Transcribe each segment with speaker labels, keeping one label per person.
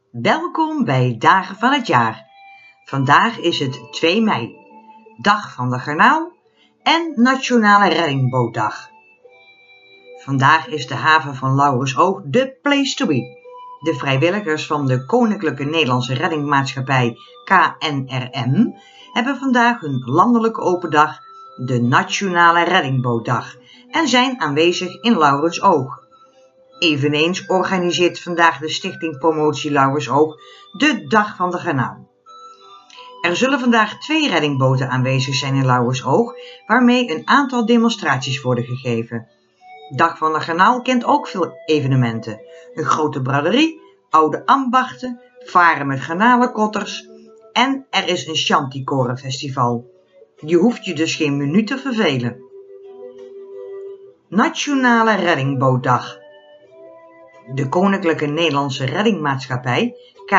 Speaker 1: Welkom bij Dagen van het Jaar. Vandaag is het 2 mei, Dag van de Garnaal en Nationale Reddingbootdag. Vandaag is de haven van Lauwersoog de place to be. De vrijwilligers van de Koninklijke Nederlandse Reddingmaatschappij KNRM hebben vandaag hun landelijke open dag, de Nationale Reddingbootdag, en zijn aanwezig in Lauwersoog. Eveneens organiseert vandaag de Stichting Promotie Lauwersoog de Dag van de Garnaal. Er zullen vandaag 2 reddingboten aanwezig zijn in Lauwersoog, waarmee een aantal demonstraties worden gegeven. Dag van de Garnaal kent ook veel evenementen. Een grote braderie, oude ambachten, varen met garnalenkotters en er is een Chanticorenfestival. Je hoeft je dus geen minuut te vervelen. Nationale Reddingbootdag. De Koninklijke Nederlandse Reddingmaatschappij,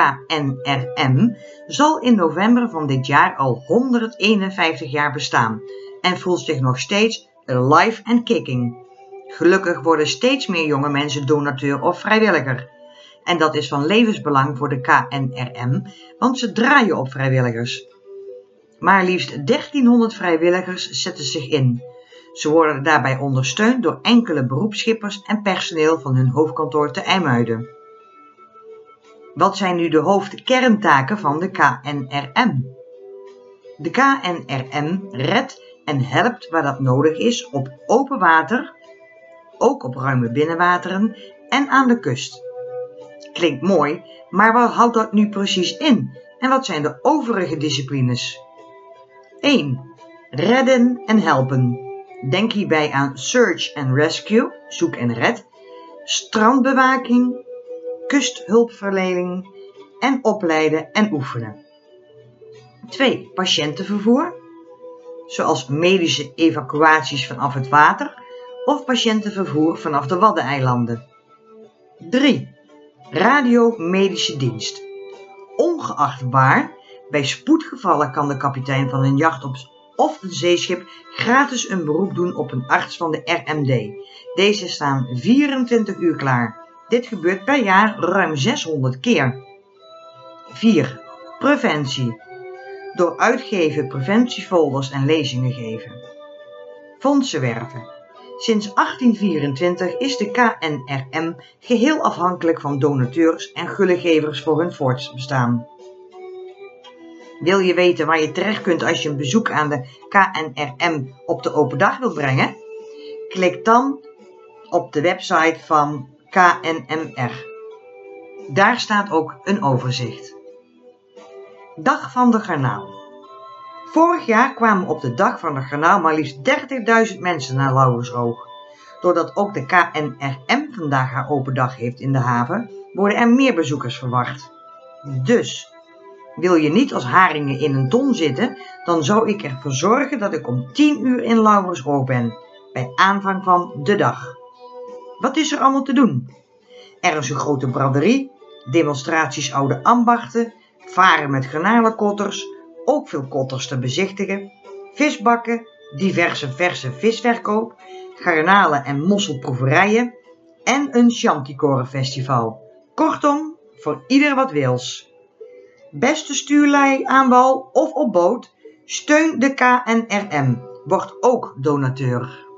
Speaker 1: KNRM, zal in november van dit jaar al 151 jaar bestaan en voelt zich nog steeds alive and kicking. Gelukkig worden steeds meer jonge mensen donateur of vrijwilliger. En dat is van levensbelang voor de KNRM, want ze draaien op vrijwilligers. Maar liefst 1300 vrijwilligers zetten zich in. Ze worden daarbij ondersteund door enkele beroepsschippers en personeel van hun hoofdkantoor te IJmuiden. Wat zijn nu de hoofdkerntaken van de KNRM? De KNRM redt en helpt waar dat nodig is op open water, ook op ruime binnenwateren en aan de kust. Klinkt mooi, maar wat houdt dat nu precies in? En wat zijn de overige disciplines? 1. Redden en helpen. Denk hierbij aan search and rescue, zoek en red, strandbewaking, kusthulpverlening en opleiden en oefenen. 2. Patiëntenvervoer, zoals medische evacuaties vanaf het water of patiëntenvervoer vanaf de Waddeneilanden. 3. Radiomedische dienst. Ongeacht waar, bij spoedgevallen kan de kapitein van een jacht of een zeeschip gratis een beroep doen op een arts van de RMD. Deze staan 24 uur klaar. Dit gebeurt per jaar ruim 600 keer. 4. Preventie. Door uitgeven preventiefolders en lezingen geven. Fondsen werven. Sinds 1824 is de KNRM geheel afhankelijk van donateurs en gullegevers voor hun voortbestaan. Wil je weten waar je terecht kunt als je een bezoek aan de KNRM op de open dag wilt brengen? Klik dan op de website van KNMR. Daar staat ook een overzicht. Dag van de Garnaal. Vorig jaar kwamen op de Dag van de Garnaal maar liefst 30.000 mensen naar Lauwersoog. Doordat ook de KNRM vandaag haar open dag heeft in de haven, worden er meer bezoekers verwacht. Dus, wil je niet als haringen in een ton zitten, dan zou ik ervoor zorgen dat ik om 10 uur in Lauwersoog ben, bij aanvang van de dag. Wat is er allemaal te doen? Er is een grote braderie, demonstraties oude ambachten, varen met garnalenkotters, ook veel kotters te bezichtigen, visbakken, diverse verse visverkoop, garnalen- en mosselproeverijen en een Chanticorenfestival. Kortom, voor ieder wat wils. Beste stuurlui aan wal of op boot, steun de KNRM. Word ook donateur.